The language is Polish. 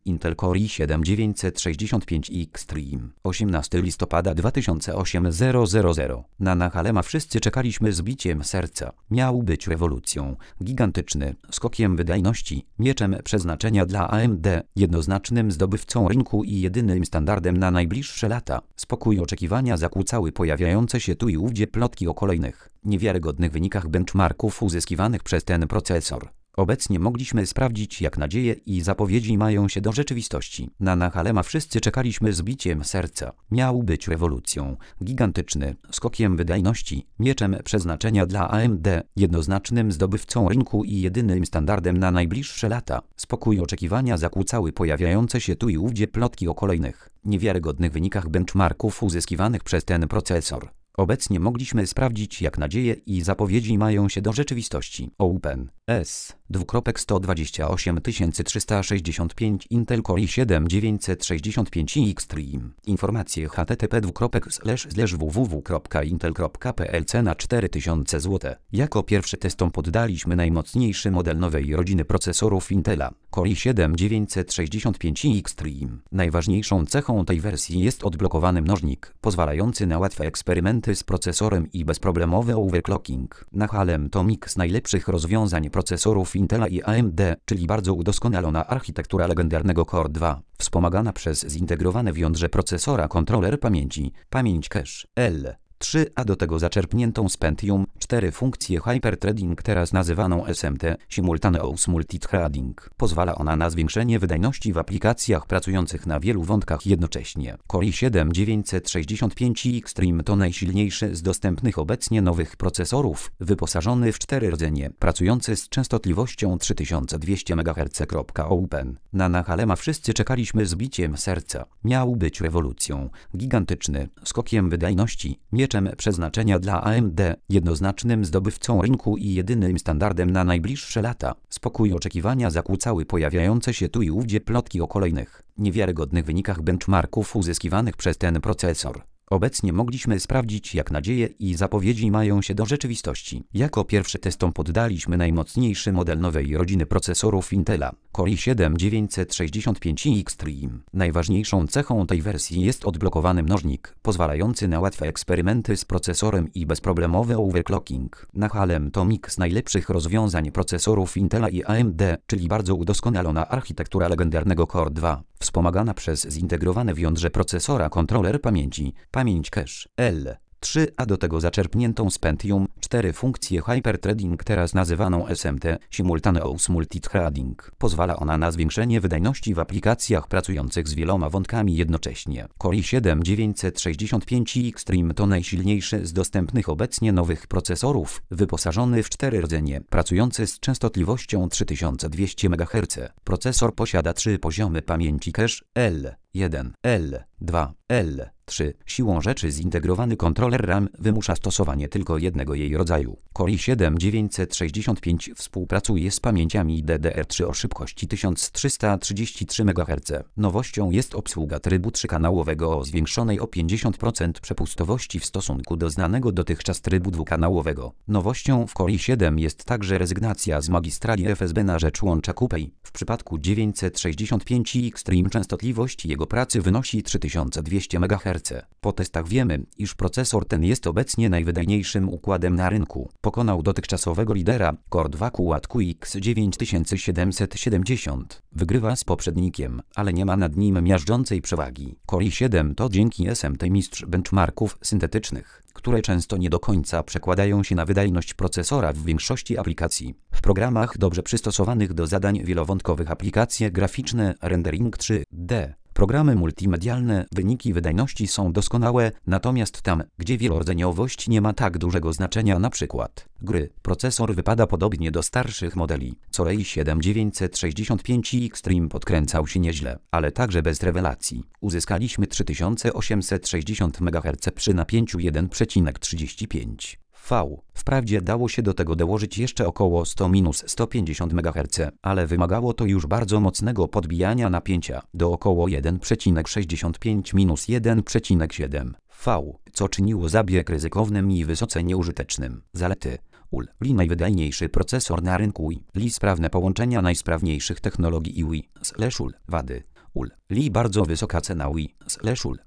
Intel Core i7 965 Extreme. 18 listopada 2008 Na Halema wszyscy czekaliśmy z biciem serca. Miał być rewolucją. Gigantyczny, skokiem wydajności, mieczem przeznaczenia dla AMD, jednoznacznym zdobywcą rynku i jedynym standardem na najbliższe lata. Spokój oczekiwania zakłócały pojawiające się tu i ówdzie plotki o kolejnych, niewiarygodnych wynikach benchmarków uzyskiwanych przez ten procesor. Obecnie mogliśmy sprawdzić, jak nadzieje i zapowiedzi mają się do rzeczywistości. Na Halema wszyscy czekaliśmy z biciem serca. Miał być rewolucją. Gigantyczny, skokiem wydajności, mieczem przeznaczenia dla AMD, jednoznacznym zdobywcą rynku i jedynym standardem na najbliższe lata. Spokój oczekiwania zakłócały pojawiające się tu i ówdzie plotki o kolejnych, niewiarygodnych wynikach benchmarków uzyskiwanych przez ten procesor. Obecnie mogliśmy sprawdzić, jak nadzieje i zapowiedzi mają się do rzeczywistości. Open S 128 Intel Core i7 965 Extreme. Informacje http://www.intel.pl Cena 4000 zł. Jako pierwszy testom poddaliśmy najmocniejszy model nowej rodziny procesorów Intela, Core i7 965 Extreme. Najważniejszą cechą tej wersji jest odblokowany mnożnik, pozwalający na łatwe eksperymenty z procesorem i bezproblemowy overclocking. Halem to miks najlepszych rozwiązań procesorów Intela i AMD, czyli bardzo udoskonalona architektura legendarnego Core 2, wspomagana przez zintegrowany w jądrze procesora kontroler pamięci, pamięć cache L3, a do tego zaczerpniętą z Pentium 4 funkcję hyperthreading, teraz nazywaną SMT, Simultaneous Multithreading. Pozwala ona na zwiększenie wydajności w aplikacjach pracujących na wielu wątkach jednocześnie. Core i7 965 Extreme to najsilniejszy z dostępnych obecnie nowych procesorów, wyposażony w 4 rdzenie, pracujący z częstotliwością 3200 MHz. Open. Na Halema wszyscy czekaliśmy z biciem serca. Miał być rewolucją. Gigantyczny, skokiem wydajności, mieczem przeznaczenia dla AMD, jednoznacznym zdobywcą rynku i jedynym standardem na najbliższe lata. Spokój oczekiwania zakłócały pojawiające się tu i ówdzie plotki o kolejnych, niewiarygodnych wynikach benchmarków uzyskiwanych przez ten procesor. Obecnie mogliśmy sprawdzić, jak nadzieje i zapowiedzi mają się do rzeczywistości. Jako pierwszy testom poddaliśmy najmocniejszy model nowej rodziny procesorów Intela, Core i7 965 Extreme. Najważniejszą cechą tej wersji jest odblokowany mnożnik, pozwalający na łatwe eksperymenty z procesorem i bezproblemowy overclocking. Halem to miks najlepszych rozwiązań procesorów Intela i AMD, czyli bardzo udoskonalona architektura legendarnego Core 2, wspomagana przez zintegrowany w jądrze procesora kontroler pamięci, pamięć cache L3, a do tego zaczerpniętą z Pentium 4 funkcję hyperthreading, teraz nazywaną SMT, Simultaneous Multithreading. Pozwala ona na zwiększenie wydajności w aplikacjach pracujących z wieloma wątkami jednocześnie. Core i7 965 Extreme to najsilniejszy z dostępnych obecnie nowych procesorów, wyposażony w 4 rdzenie, pracujący z częstotliwością 3200 MHz. Procesor posiada 3 poziomy pamięci cache L1, L2, L3. Siłą rzeczy zintegrowany kontroler RAM wymusza stosowanie tylko jednego jej rodzaju. Core i7 965 współpracuje z pamięciami DDR3 o szybkości 1333 MHz. Nowością jest obsługa trybu trzykanałowego o zwiększonej o 50% przepustowości w stosunku do znanego dotychczas trybu dwukanałowego. Nowością w Core i7 jest także rezygnacja z magistrali FSB na rzecz łącza QPI. W przypadku 965 Extreme częstotliwość jego pracy wynosi 3200 MHz. Po testach wiemy, iż procesor ten jest obecnie najwydajniejszym układem na rynku. Pokonał dotychczasowego lidera Core 2 QAD-QX 9770. Wygrywa z poprzednikiem, ale nie ma nad nim miażdżącej przewagi. Core i7 to dzięki SMT mistrz benchmarków syntetycznych, które często nie do końca przekładają się na wydajność procesora w większości aplikacji. W programach dobrze przystosowanych do zadań wielowątkowych, aplikacje graficzne, rendering 3D, programy multimedialne, wyniki wydajności są doskonałe, natomiast tam, gdzie wielordzeniowość nie ma tak dużego znaczenia, np. gry, procesor wypada podobnie do starszych modeli. Core i7 965 Extreme podkręcał się nieźle, ale także bez rewelacji. Uzyskaliśmy 3860 MHz przy napięciu 1,35 V. Wprawdzie dało się do tego dołożyć jeszcze około 100-150 MHz, ale wymagało to już bardzo mocnego podbijania napięcia do około 1,65-1,7 V, co czyniło zabieg ryzykownym i wysoce nieużytecznym. Zalety: Li najwydajniejszy procesor na rynku, Li sprawne połączenia najsprawniejszych technologii i Wady: Li bardzo wysoka cena Wii/ul.